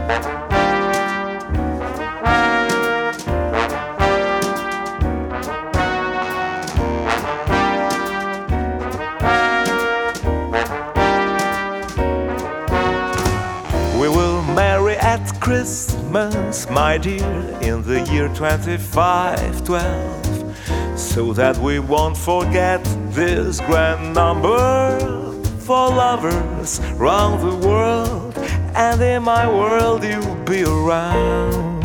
We will marry at Christmas, my dear, in the year 2512, so that we won't forget this grand number for lovers round the world, and in my world you'll be around.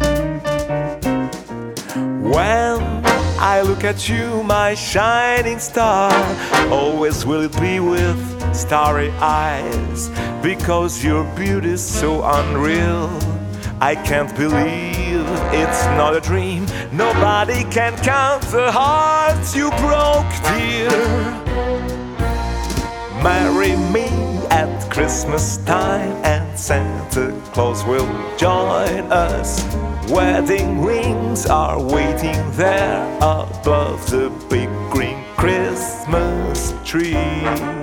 When I look at you, my shining star, always will it be with starry eyes, because your beauty's so unreal. I can't believe it's not a dream. Nobody can count the hearts you broke, dear. Marry me at Christmas time, and Santa Claus will join us. Wedding rings are waiting there above the big green Christmas tree.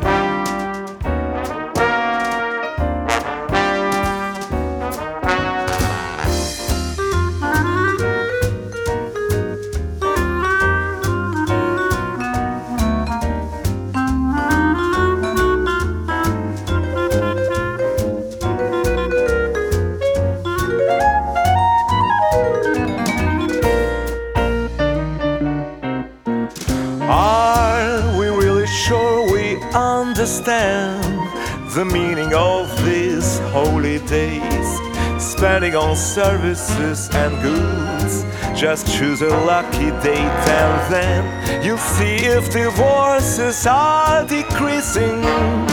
Are we really sure we understand the meaning of these holy days? Spending on services and goods. Just choose a lucky date and then you'll see if divorces are decreasing.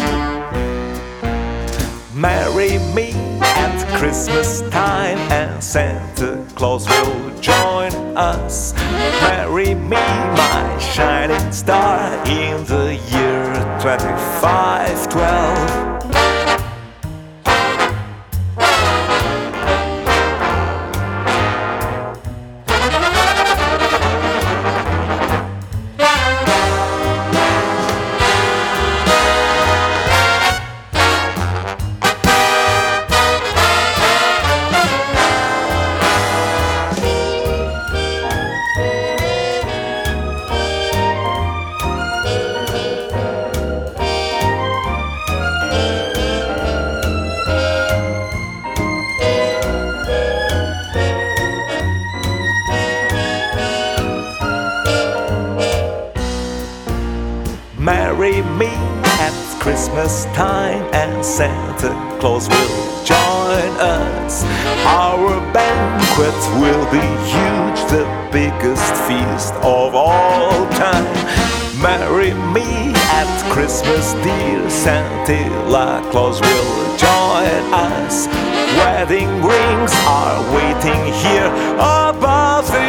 Marry me at Christmas time, and Santa Claus will join us. Marry me, my shining star, in the year 2512. Marry me at Christmas time, and Santa Claus will join us. Our banquet will be huge, the biggest feast of all time. Marry me at Christmas, dear, Santa Claus will join us. Wedding rings are waiting here above the